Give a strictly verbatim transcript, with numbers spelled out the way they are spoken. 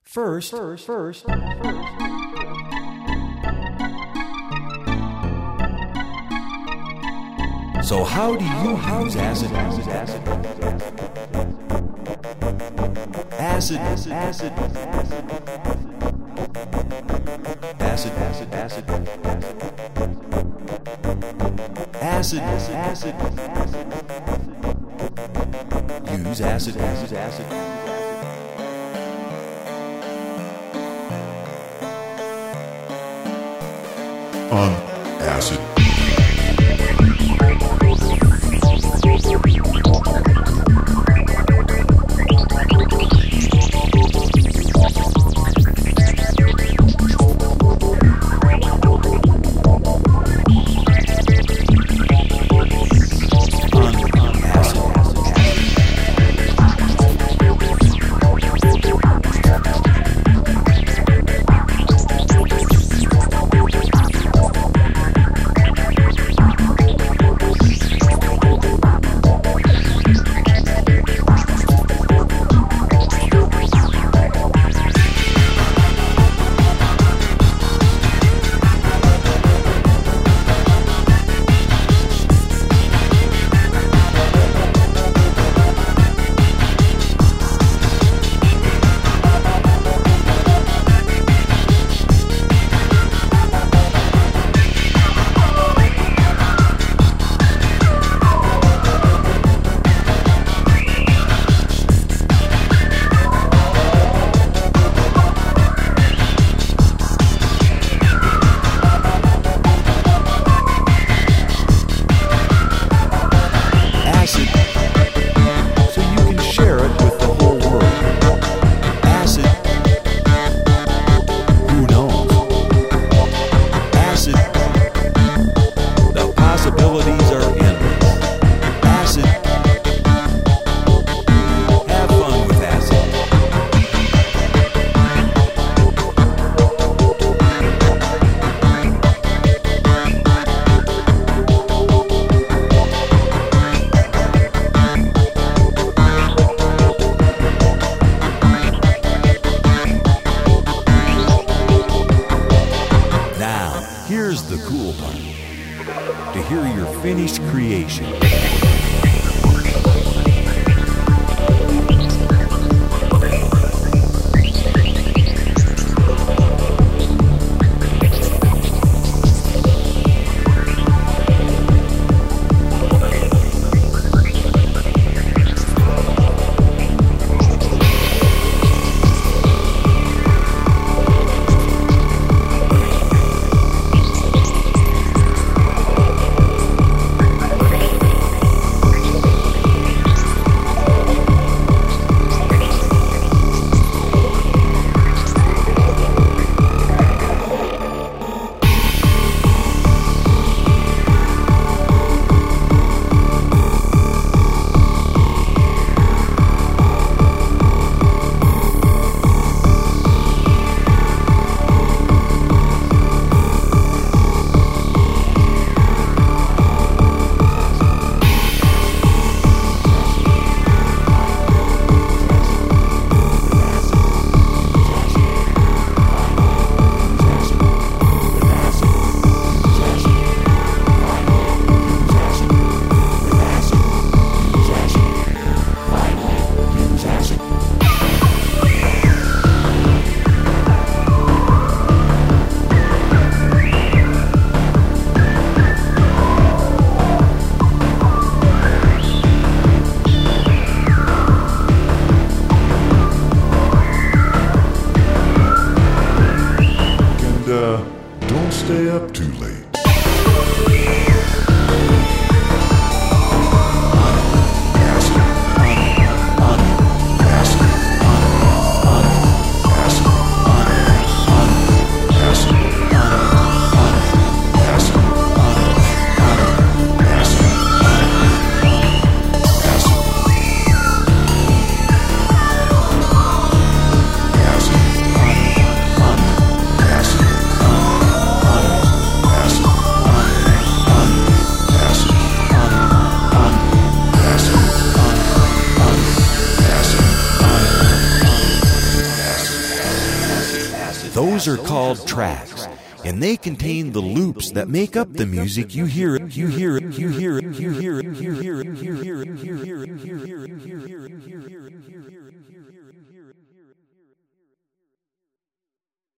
First, first, first, first. So how do you use acid? Acid, acid, acid, acid, acid, acid, acid, acid, acid, acid, use acid, acid, acid. On acid. Here's the cool part. To hear your finished creation. Don't stay up too late. Acid. Those are called tracks, and they contain the loops that make up the music you hear. You hear it. You hear it. You hear it. You hear it. You hear it. You hear it. You hear it. You hear it. You hear it. You hear it.